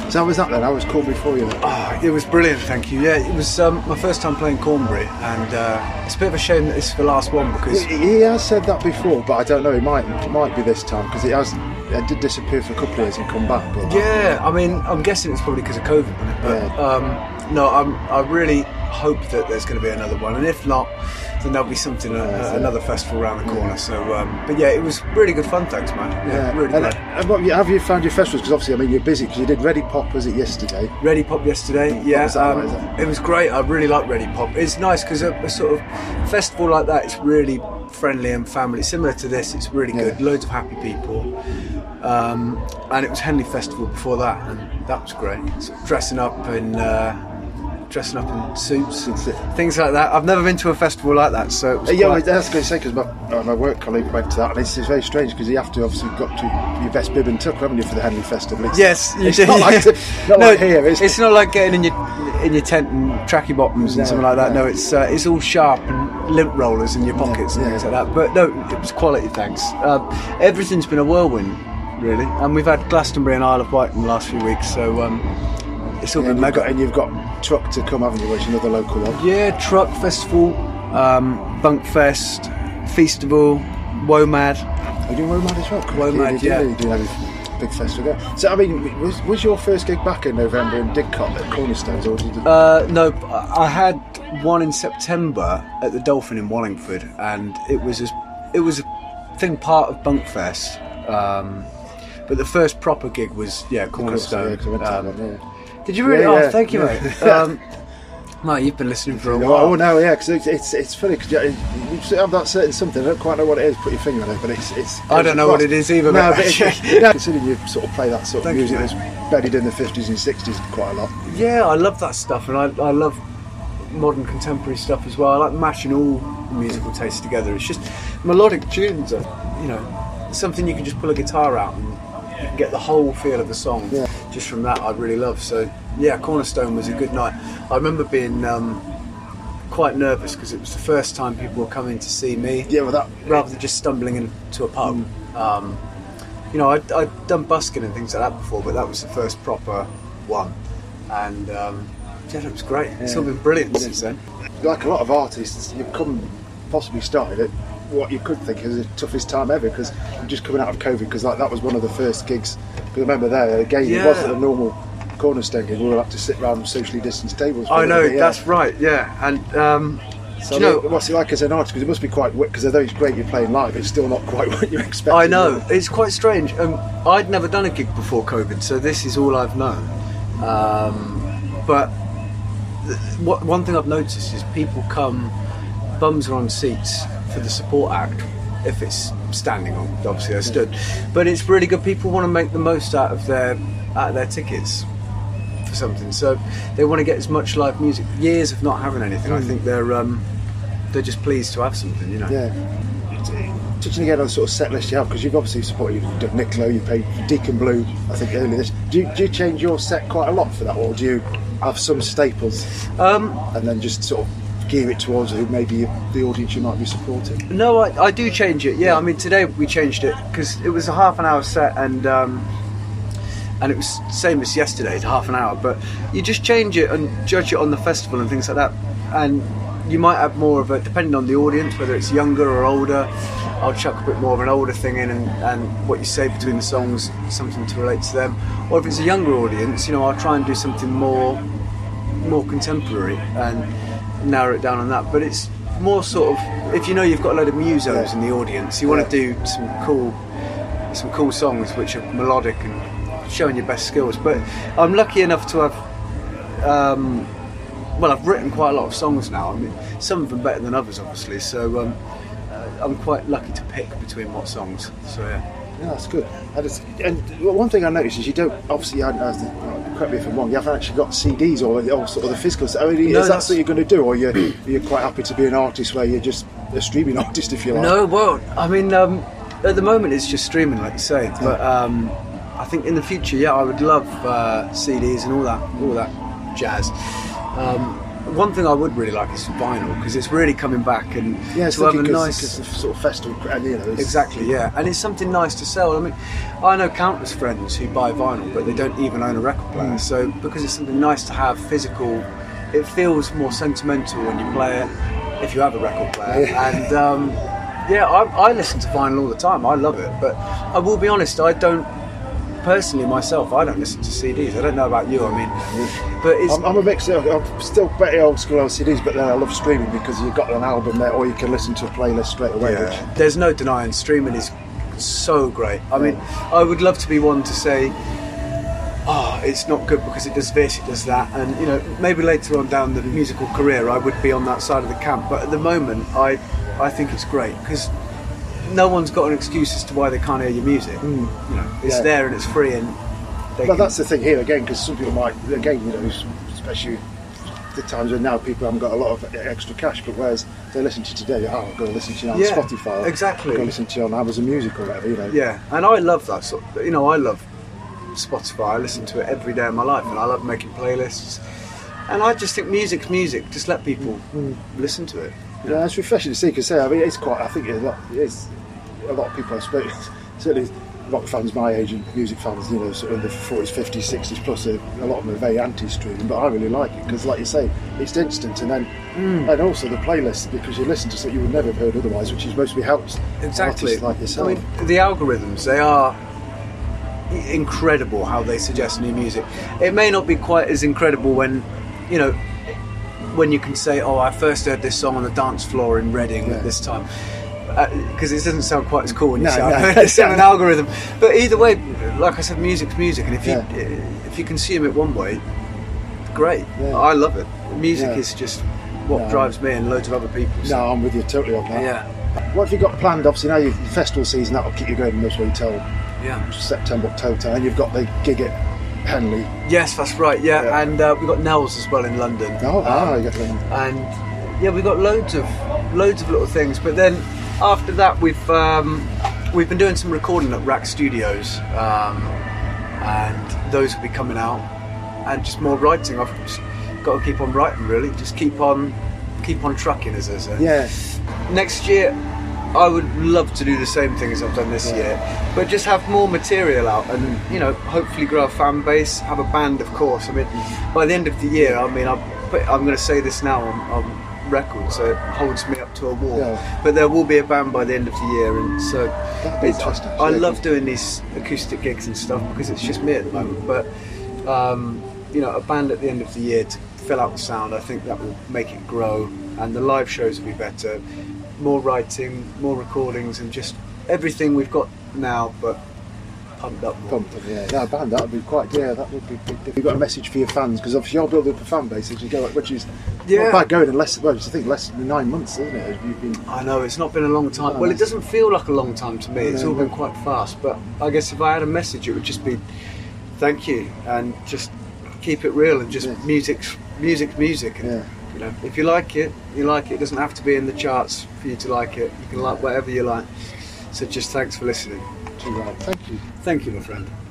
So how was that then? How was Cornbury for you then? Oh, it was brilliant, thank you. Yeah, it was my first time playing Cornbury, and it's a bit of a shame that this is the last one because He has said that before, but I don't know. It might be this time because it did disappear for a couple of years and come back. But yeah, I mean, I'm guessing it's probably because of COVID, wasn't it? But no, I really hope that there's going to be another one, and if not, then there'll be something, another festival around the corner. So, but yeah, it was really good fun. Thanks, man. Yeah, really great. And what have you found your festivals? Because obviously, I mean, you're busy because you did Ready Pop, was it yesterday? Ready Pop yesterday, yeah. Was that like? It was great. I really like Ready Pop. It's nice because a sort of festival like that, it's really friendly and family. Similar to this, it's really good. Loads of happy people. And it was Henley Festival before that, and that was great. So dressing up in suits, things like that. I've never been to a festival like that, so it was I was going to say because my work colleague went to that, and it's very strange because you have to obviously got to your best bib and tuck, haven't you, for the Henley Festival? Yes, you it's do. Not like here. It's not like getting in your tent and tracky bottoms and something like that. No, it's all sharp and lint rollers in your pockets and things like that. But no, it was quality. Thanks. Everything's been a whirlwind, really, and we've had Glastonbury and Isle of Wight in the last few weeks, so it's all been mega. And you've got Truck to come, haven't you, which is another local one? Yeah, Truck Festival, Bunk Fest, Feastival, WOMAD. Are you doing WOMAD as well? WOMAD, yeah. You do have a big festival there. So, I mean, was your first gig back in November in Didcot at Cornerstones? Or did no, I had one in September at the Dolphin in Wallingford, and it was a thing part of Bunk Fest. But the first proper gig was Cornerstone. Did you really? Yeah. Oh, thank you, mate. Mate, you've been listening for a while. Oh no, yeah, because it's funny because you have that certain something. I don't quite know what it is. Put your finger on it, but it's. I don't know what it is either. No, but considering you sort of play that sort of music that's buried in the 50s and 60s quite a lot. Yeah, I love that stuff, and I love modern contemporary stuff as well. I like mashing all musical tastes together. It's just melodic tunes are, something you can just pull a guitar out and you can get the whole feel of the song just from that. I really love. So yeah, Cornerstone was a good night. I remember being quite nervous because it was the first time people were coming to see me. Yeah, well, that rather than just stumbling into a pub. I'd done busking and things like that before, but that was the first proper one, and it was great. It's all been brilliant since then. Like a lot of artists, you've possibly started at what you could think is the toughest time ever because you're just coming out of COVID, because that was one of the first gigs. Because remember there, again, it wasn't a normal Cornerstone gig. We were have to sit around socially distanced tables. I know, that's right, yeah. And so what's it like as an artist? Because it must be quite, because although it's great you're playing live, it's still not quite what you expect. I know, it's quite strange. I'd never done a gig before COVID, so this is all I've known. But one thing I've noticed is people come, bums are on seats for the support act, if it's standing on, obviously I stood. But it's really good. People want to make the most out of their tickets for something, so they want to get as much live music. Years of not having anything, I think they're just pleased to have something, Yeah. Touching again on the sort of set list you have, because you've obviously supported, you've done Nick Lowe, you played Deacon Blue, I think earlier this. Do you change your set quite a lot for that, or do you have some staples and then just sort of gear it towards who maybe the audience you might be supporting? No, I do change it. Yeah, I mean today we changed it because it was a half an hour set, and it was same as yesterday, it's half an hour. But you just change it and judge it on the festival and things like that, and you might have more of a, depending on the audience, whether it's younger or older. I'll chuck a bit more of an older thing in, and what you say between the songs, something to relate to them. Or if it's a younger audience, I'll try and do something more contemporary and narrow it down on that. But it's more sort of, if you've got a load of musos in the audience, you want to do some cool songs which are melodic and showing your best skills. But I'm lucky enough to have I've written quite a lot of songs now. I mean, some of them better than others, obviously. So I'm quite lucky to pick between what songs. So yeah. Yeah, that's good. And one thing I noticed is you don't, obviously, correct me if I'm wrong, you haven't actually got CDs or sort of the physical stuff. I mean, is that what you're going to do, or you're quite happy to be an artist where you're just a streaming artist, if you like? No, well, I mean, at the moment it's just streaming, like you say. But I think in the future, I would love CDs and all that jazz. one thing I would really like is vinyl, because it's really coming back, and yeah, to have a nice sort of festival, and exactly, yeah, and it's something nice to sell. I mean, I know countless friends who buy vinyl, but they don't even own a record player. So because it's something nice to have physical, it feels more sentimental when you play it if you have a record player. And I listen to vinyl all the time. I love it, but I will be honest, I don't. Personally, myself, I don't listen to CDs. I don't know about you. I mean, but I'm a mix. I'm still pretty old school on CDs, but then I love streaming because you've got an album there, or you can listen to a playlist straight away. Yeah. There's no denying streaming is so great. I mean, I would love to be one to say, oh, it's not good because it does this, it does that, and you know, maybe later on down the musical career, I would be on that side of the camp. But at the moment, I think it's great because no one's got an excuse as to why they can't hear your music. You know, it's there and it's free, and that's the thing here again, because some people might, again, you know, especially the times when now people haven't got a lot of extra cash, but whereas they listen to you today, I'm going to listen to you on Spotify, exactly, I'm going to listen to you on Amazon Music or whatever, you know. Yeah, and I love that sort. You know, I love Spotify. I listen to it every day of my life, and I love making playlists. And I just think music's music. Just let people listen to it. Yeah, it's refreshing to see. Because I mean, it's quite. I think a lot of people I speak, certainly rock fans my age and music fans, you know, sort of in the 40s, 50s, 60s plus. A lot of them are very anti-streaming, but I really like it because, like you say, it's instant, and then and also the playlist, because you listen to something you would never have heard otherwise, which is mostly helps exactly artists like yourself. I mean, the algorithms, they are incredible how they suggest new music. It may not be quite as incredible when, you know, when you can say, oh, I first heard this song on the dance floor in Reading at this time, because it doesn't sound quite as cool when you say it's an algorithm. But either way, like I said, music's music, and if you consume it one way, great. I love it. Music is just what drives me and loads of other people. So. No, I'm with you totally on that. Yeah. What have you got planned? Obviously now your festival season, that'll keep you going in Nursery Hotel. Yeah. September, October, and you've got the gig at Henley. Yes, that's right. Yeah, and we've got Nels as well in London. You got London. And we've got loads of little things. But then after that, we've been doing some recording at Rack Studios, and those will be coming out, and just more writing. I've just got to keep on writing, really. Just keep on trucking, as I say. Yeah. Next year, I would love to do the same thing as I've done this year, but just have more material out, and you know, hopefully grow a fan base, have a band, of course. I mean, by the end of the year, I mean, I'm going to say this now on record, so it holds me up to a wall. But there will be a band by the end of the year, and so I love doing these acoustic gigs and stuff because it's just me at the moment. But you know, a band at the end of the year to fill out the sound, I think that will make it grow, and the live shows will be better. More writing, more recordings, and just everything we've got now, but pumped up more. A band, that would be quite, that would be big. You've got a message for your fans, because obviously you're building up a fan base as you go, which is not bad going in less than 9 months, isn't it? I know, it's not been a long time. Well, it doesn't feel like a long time to me. It's all been quite fast, but I guess if I had a message, it would just be thank you, and just keep it real, and just music's music. And, you know, if you like it, you like it. It doesn't have to be in the charts for you to like it. You can like whatever you like. So just thanks for listening. Thank you. Thank you, my friend.